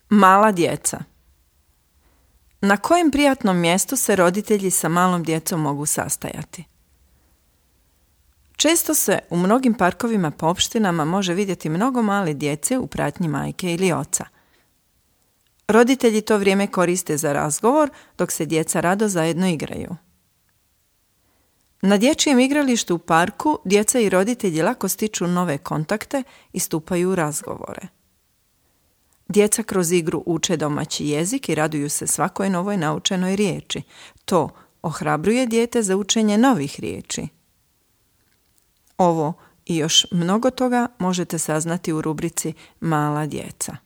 Mala djeca. Na kojem prijatnom mjestu se roditelji sa malom djecom mogu sastajati? Često se u mnogim parkovima po opštinama može vidjeti mnogo male djece u pratnji majke ili oca. Roditelji to vrijeme koriste za razgovor, dok se djeca rado zajedno igraju. Na dječjem igralištu u parku djeca i roditelji lako stiču nove kontakte i stupaju u razgovore. Djeca kroz igru uče domaći jezik i raduju se svakoj novoj naučenoj riječi. To ohrabruje dijete za učenje novih riječi. Ovo i još mnogo toga možete saznati u rubrici Mala djeca.